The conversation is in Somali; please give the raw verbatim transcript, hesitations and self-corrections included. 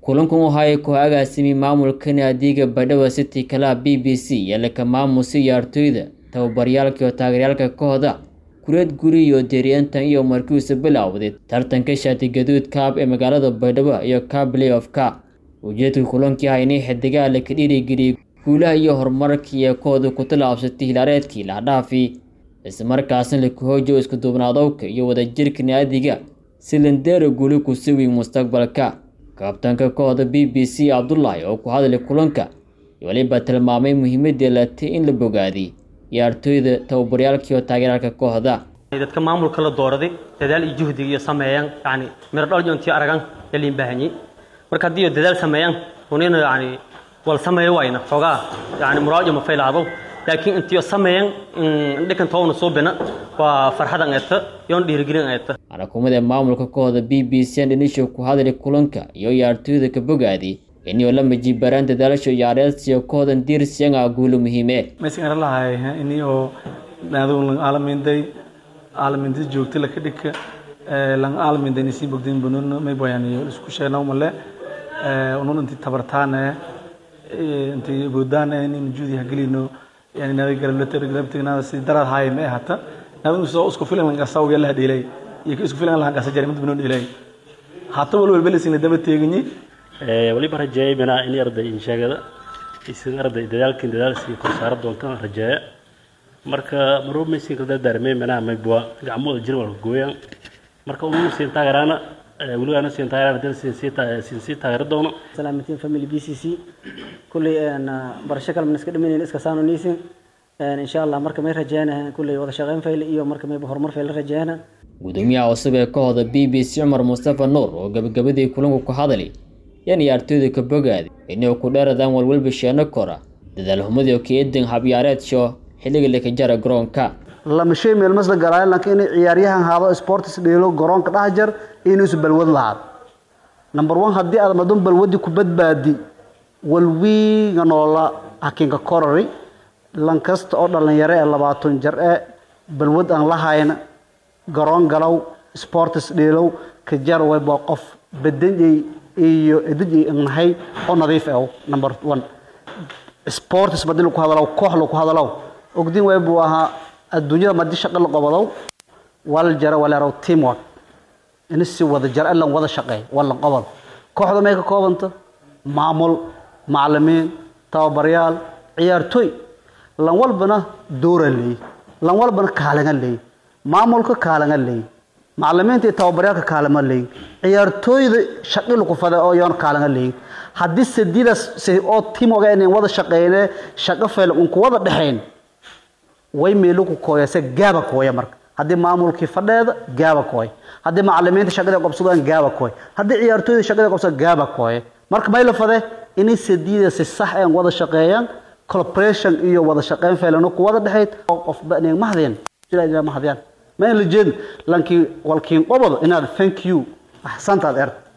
kulankan waxay ku agaasimi maamulka naadiga Badhawa City kala B B C yala ka maamusi ciyaartoyda tababaryaalka iyo taageerayaalka kooxda kureed guri iyo deereyntan iyo markii uu bilowday tartanka shati gaduud cup ee magaalada Badhawa iyo cup playoff ka ujeedka kulankii aynay xidiga la ka dhiirigeliyay guulaha iyo horumarka ee kooxda ku talaabsatay hilaareedkii la dhaafi isla markaasna la ku hoojo isku duubnaadowka iyo wadajirka naadiga silindero guuli ku sii mustaqbalka kabtanka kooxda B B C Abdullahi oo ku hadlay kulanka waliba tilmaamay muhiimadda leedahay in la bogaadiyo ciyaartoyda tababaryaalka iyo taageerayaalka kooxda dadka maamulka la dooraday dadaal iyo juhdi iyo sameeyaan yani mir dhal intii aragan yaliin baahani marka hadii dadaal sameeyaan unina yani wal sameeyo wayna xogaa yani muraajo ma faylaabo laakiin intii sameeyaan dhikan toona soo bina waa farxadan ayta yoon dhiirigelin ayta ana kumada maamulka kooxda B B C indhanisho ku hadlay kulanka iyo ciyaartoyda ka bogaadi inuu la majibaraan dadaalasho ciyaareed si kooxdan diirsiga guul muhiim ah meeshan lahaay inuu naadun aalamiinday aalamiinday joogto la ka dhigka lan aalamiinday si bogdin bunun may bayaniyo isku sheeno male ee unun intii tabartaan intii budaan in juudi haglino yani naga garabta garabtina si darar haay ma hata naadun soo isku filan ka saw yalla dhilay iyo isku filan la ka sajarimad bunun dhilay hata walba belisin daba teegni ee wali barajay bina in arday in sheegada isin arday dadaalka dadaalsi ku saar doonta rajay marka maruu meesii ka darmay mana ma bua gacmo jir wal gooyan marka uu siin taageerana wali ana siin taageerana dal siin siita siin siita taageer doono salaamatiin family B C C kulli ana barasho kale iska dhimaneen iska saano niisin insha Allah marka may rajayna kulli wada shaqeyn fayl iyo marka may horumar fayl rajayna gudoomiyaha cusub ee kooxda B B C Umar Mustafa Noor oo gabagabadii kulanka ku hadlay yani ciyaartoyda ka bogaadi inuu ku dheeradaan walwalba sheeno kora dadaal humadii oo keedin habyaareed sho xilliga la ka jara garoonka lama shay meel masla garaay laakiin ciyaaryahan haado sports dheelo garoonka dhaxjar inuu is balwad lahaad number one hadii aad madun balwadi ku badbaadi walwi ganoola hakinka korori lankasta oo dhalinyaro ee labaatan jir ee balwad aan lahayn garoon galow sports dheelo ka jar way boo qof badanay iyo edii inahay oo nadiif ah number one sports badal ku hadalo koox ku hadalo ogdin way buu ahaa adduunyada ma disha qal qabado wal jara wala raw teamwork in si wada jar alla wada shaqay wala qabad kooxda meeka koobanta maamul macallimiin tababaryaal ciyaartoy lan walbana dooralay lan walbana kaalan leh maamulka kaalan leh macallimiinta tababaryaalka kaalama leh ciyaartoyda shaqil ku fada oo yoon kaalan leh hadii sidiidas si oo team oga inay wada shaqeeyeen shaqo fayl un ku wada dhaxeen way meelo ku kooyase gaaba kooya marka hadii maamulkii fadheeda gaaba kooy hadii macallimiinta shaqada qabsadaan gaaba kooy hadii ciyaartoyda shaqada qabsadaan gaaba kooy marka may la fade inay sidiidas si sax ah wada shaqeeyaan cooperation iyo wada shaqeyn fayl ku wada dhaxeed qof baanin mahdeen jilaa mahdeen ما اللي جد لكن والكين قبض إن هذا thank you أحسنت هذا